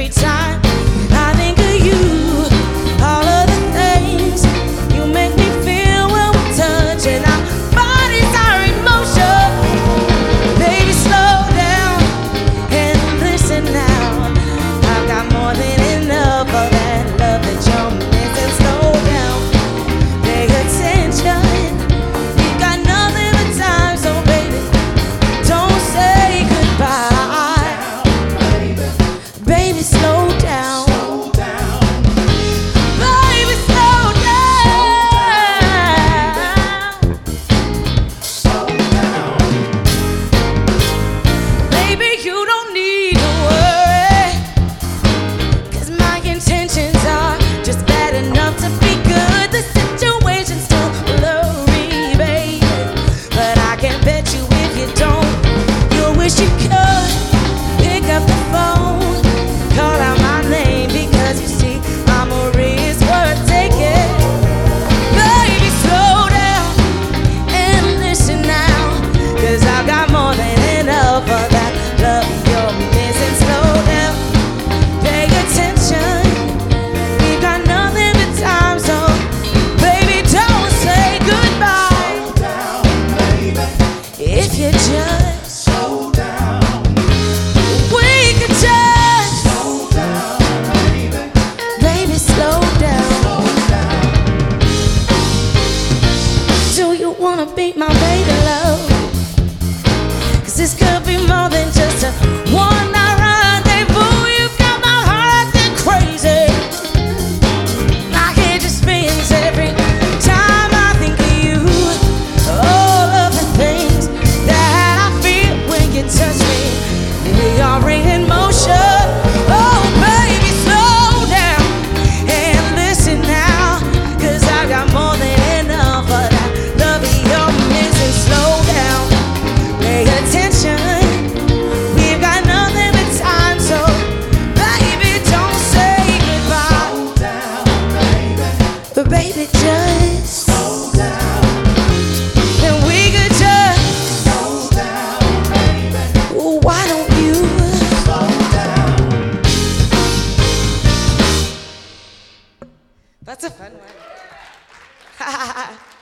every time I think of you. All of the things you make me feel when we're touching, our bodies are in motion. Baby, slow down and listen now. I've got more than enough of that love that you're missing. Slow down, pay attention. We've got nothing but time, so baby, don't say goodbye. Baby, slow down. Baby, slow down. Baby, you don't need to worry, 'cause my intentions are just bad enough to be good. The situation's still blurry, baby, but I can bet you if you don't, you'll wish you could pick up the phone, call out my name, because you see I'm a risk worth taking. Baby, slow down and listen now, 'cause I've got more than enough of that love you're missing. Slow down, pay attention. We've got nothing but time, so baby, don't say goodbye. If you just Slow down, we could just slow down, baby. baby, slow down. Do you wanna be my baby love? 'Cause this could be more than just a one night rendezvous. You've got my heart acting crazy. My head just spins every time I think of you. All of the things that I feel when you touch me, we are in motion. Oh baby, slow down and listen now, 'cause I got more than enough of that love you're missing. Slow down, pay attention. We've got nothing but time, so baby, don't say goodbye. But baby, just Slow down, and we could just, slow down, baby. why don't you? Slow down. That's a fun one.